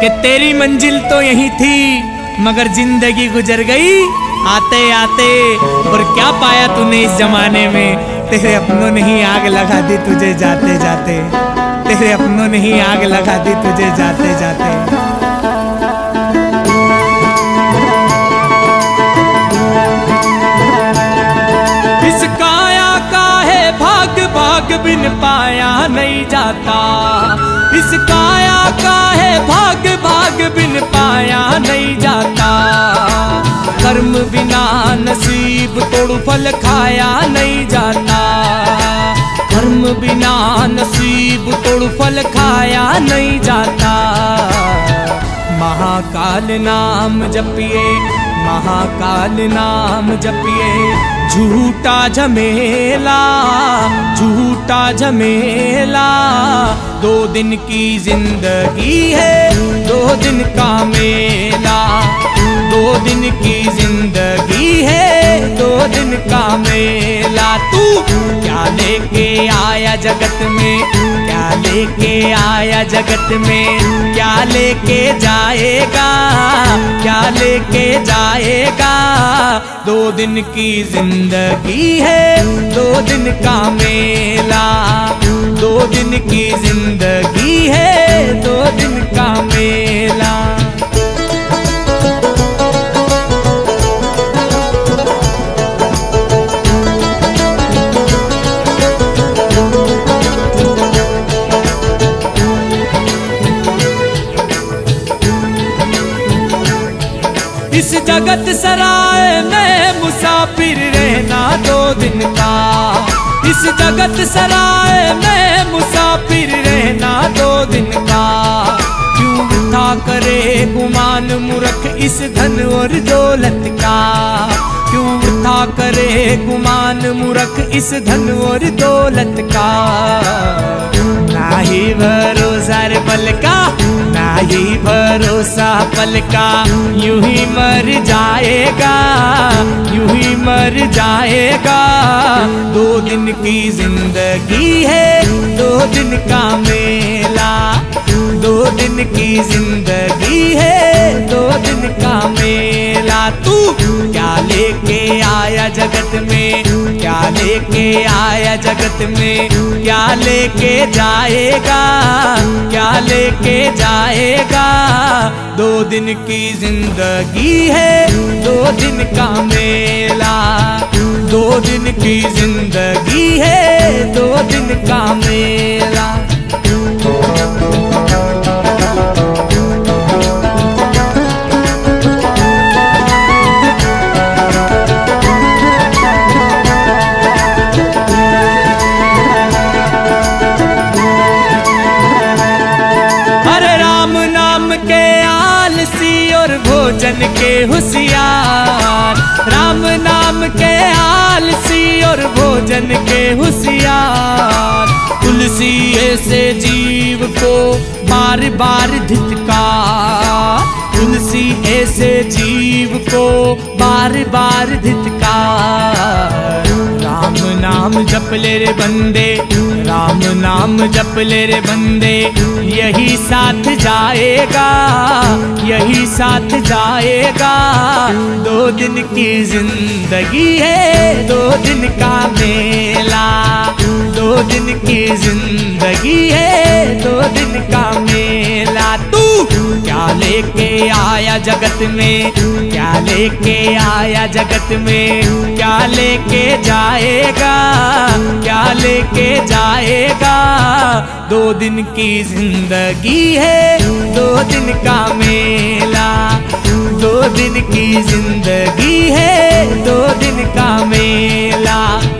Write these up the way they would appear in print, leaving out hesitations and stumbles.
कि तेरी मंजिल तो यही थी मगर जिंदगी गुजर गई आते आते। और क्या पाया तूने इस जमाने में, तेरे अपनों ने ही आग लगा दी तुझे जाते जाते। तेरे अपनों ने ही आग लगा दी तुझे जाते जाते। इस काया का है भाग भाग बिन पाया नहीं जाता। इस काया का है भाग भाग बिन पाया नहीं जाता। कर्म बिना नसीब तोड़ फल खाया नहीं जाता। कर्म बिना नसीब तोड़ फल खाया नहीं जाता। महाकाल नाम जपिए, महाकाल नाम जपिए। झूठा झमेला, झूठा झमेला। 2 दिन की जिंदगी है, 2 दिन का मेला। 2 दिन की जिंदगी है, 2 दिन का मेला। तू क्या लेके आया जगत में, क्या लेके आया जगत में। क्या लेके जाएगा, क्या लेके जाएगा। 2 दिन की जिंदगी है, 2 दिन का मेला। 2 दिन की जिंदगी है, 2 दिन का मेला। इस जगत सराय में मुसाफिर रहना 2 दिन का। इस जगत सराय में मुसाफिर रहना 2 दिन का। क्यों वृथा करे गुमान मूर्ख इस धन और दौलत का। क्यों वृथा करे गुमान मूर्ख इस धन और दौलत का। ना ही भरोसा रे पल का, ना ही भरोसा पल का। यूं ही मर जाएगा, यूं ही मर जाएगा। 2 दिन की जिंदगी है, 2 दिन का मेला। 2 दिन की जिंदगी है, 2 दिन का मेला। तू क्या लेके आया जगत में, क्या लेके आया जगत में। क्या लेके जाएगा, क्या लेके जाएगा। 2 दिन की जिंदगी है, 2 दिन का मेला। 2 दिन की जिंदगी है, 2 दिन का मेला। भोजन के होशियार, राम नाम के आलसी और भोजन के होशियार। तुलसी ऐसे जीव को बार बार धिक्कार। तुलसी ऐसे जीव को बार बार धिक्कार। राम नाम जप ले रे बंदे, राम नाम जप ले रे बंदे। यही साथ जाएगा, यही साथ जाएगा। 2 दिन की जिंदगी है, 2 दिन का मेला। 2 दिन की जिंदगी है, 2 दिन का मेला। तू क्या लेके आया जगत में, क्या लेके आया जगत में। क्या लेके जाएगा, क्या लेके जाएगा। 2 दिन की जिंदगी है, 2 दिन का मेला। 2 दिन की जिंदगी है, 2 दिन का मेला।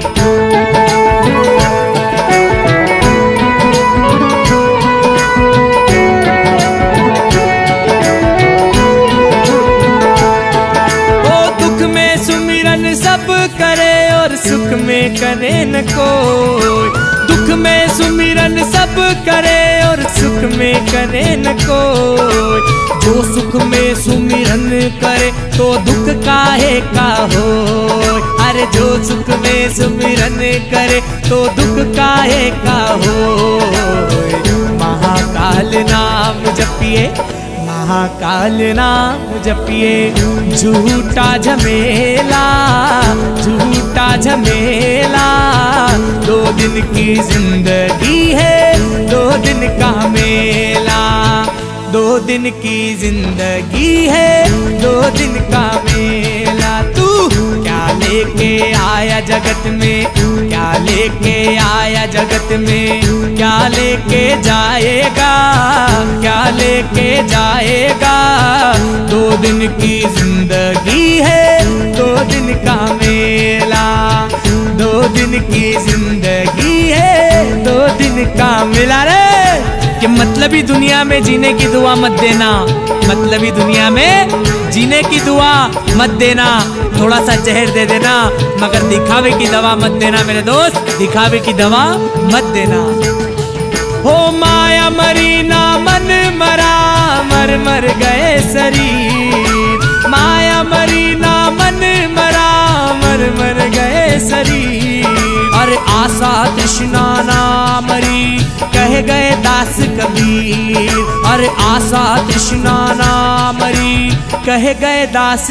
सुख में करे न कोई, दुख में सुमिरन सब करे और सुख में करे न कोई। जो सुख में सुमिरन करे तो दुख काहे का हो। अरे जो सुख में सुमिरन करे तो दुख काहे का हो। महाकाल नाम जपिए, महाकाल नाम जपिए, झूठा झमेला, झूठा झमेला। 2 दिन की जिंदगी है, 2 दिन का मेला। 2 दिन की जिंदगी है, 2 दिन का मेला। तू क्या लेके आया जगत में, क्या लेके आया जगत में, क्या लेके जाएगा, क्या लेके जाएगा। 2 दिन की जिंदगी है, 2 दिन का मेला। 2 दिन की जिंदगी है, 2 दिन का मेला रे। कि मतलबी दुनिया में जीने की दुआ मत देना, मतलबी दुनिया में जीने की दुआ मत देना। थोड़ा सा जहर दे देना, मगर दिखावे की दवा मत देना मेरे दोस्त, दिखावे की दवा मत देना। हो माया मरी ना मन मरा, मर मर गए शरीर। माया मरी ना मन मरा, मर मर गए शरीर। अरे आशा तृष्णा ना मरी, कह गए दास कबीर। अरे आशा तृष्णा ना मरी, कह गए दास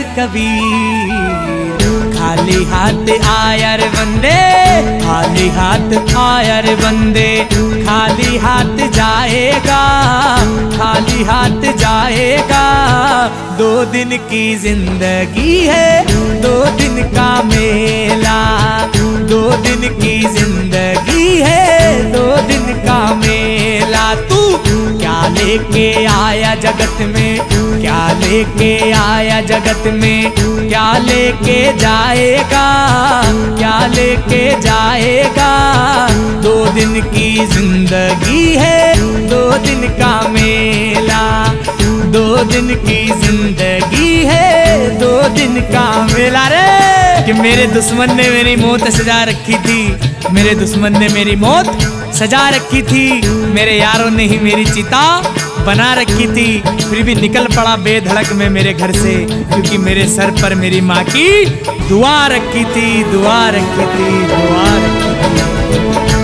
कबीर। खाली हाथ आया रे बंदे, खाली हाथ आया रे बंदे। खाली हाथ जाएगा, खाली हाथ जाएगा। 2 दिन की जिंदगी है, 2 दिन का मेला। 2 दिन की जिंदगी है, 2 दिन का मेला। तू क्या लेके आया जगत में, क्या लेके आया जगत में, क्या लेके जाएगा, क्या लेके जाएगा। 2 दिन की जिंदगी है, 2 दिन का मेला। 2 दिन की जिंदगी है, 2 दिन का मेला रे। कि मेरे दुश्मन ने मेरी मौत सजा रखी थी, मेरे दुश्मन ने मेरी मौत सजा रखी थी। मेरे यारों ने ही मेरी चिता बना रखी थी, फिर भी निकल पड़ा बेधड़क में मेरे घर से, क्योंकि मेरे सर पर मेरी माँ की दुआ रखी थी, दुआ रखी थी, दुआ रखी थी।